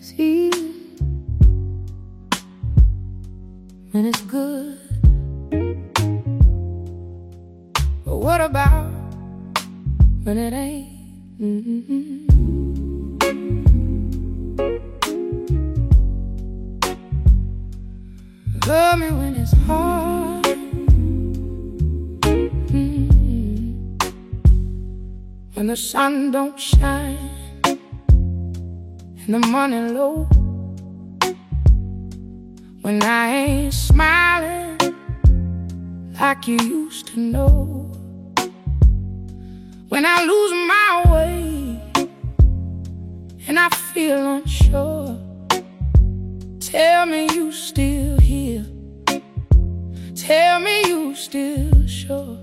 See, when it's good. But what about when it ain't? Love me when it's hard. When the sun don't shine and the money low, when I ain't smiling like you used to know, when I lose my way and I feel unsure. Tell me you still here, tell me you still sure.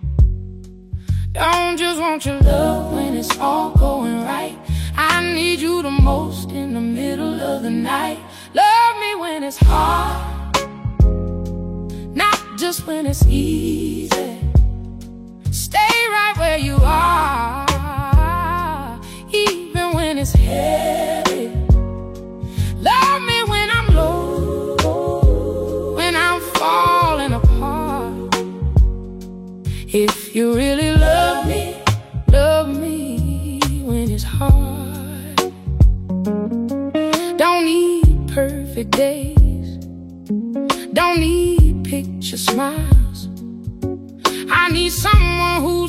Don't just want your love when it's all going right. I need you the most in the middle of the night. Love me when it's hard, not just when it's easy. Stay right where you are, even when it's heavy. Love me when I'm low, when I'm falling apart. If you really love me when it's hard. Don't need perfect days, don't need picture smiles. I need someone who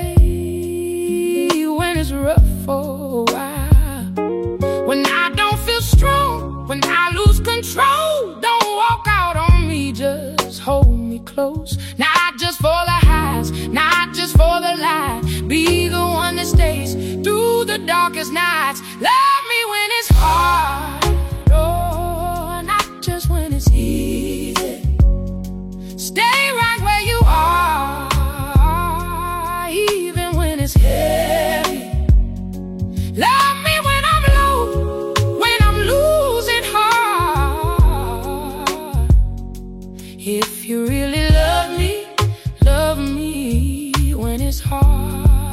stays when it's rough for a while. When I don't feel strong, when I lose control, don't walk out on me, just hold me close. Not just for the highs, not just for the light. Be the one that stays through the darkest nights. Love me when it's hard, oh, not just when it's easy. Stay right where you are, even when it's heavy. Love me when I'm low, when I'm losing heart. If you really love me when it's hard.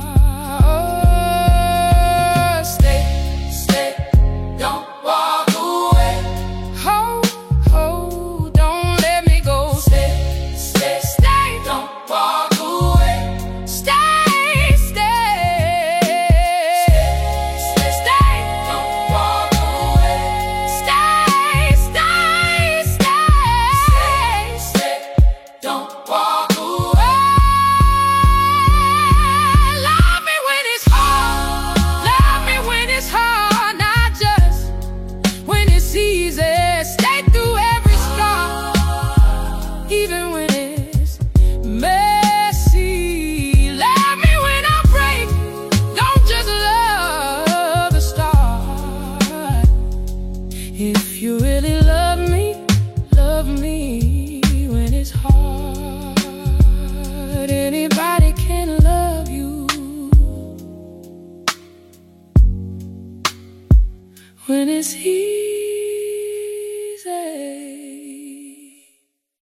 Stay, stay, don't walk away. Hold, hold, don't let me go. Stay, stay, stay, don't walk away. Stay, stay, stay, stay, don't walk away. Stay, stay, stay, stay, don't walk away. Love me when it's hard, love me when it's hard, not just when it's easy. Stay through every storm, even when it's messy. Love me when I break, don't just love the start. If you really love me when it's hard. Anybody can love you when it's easy.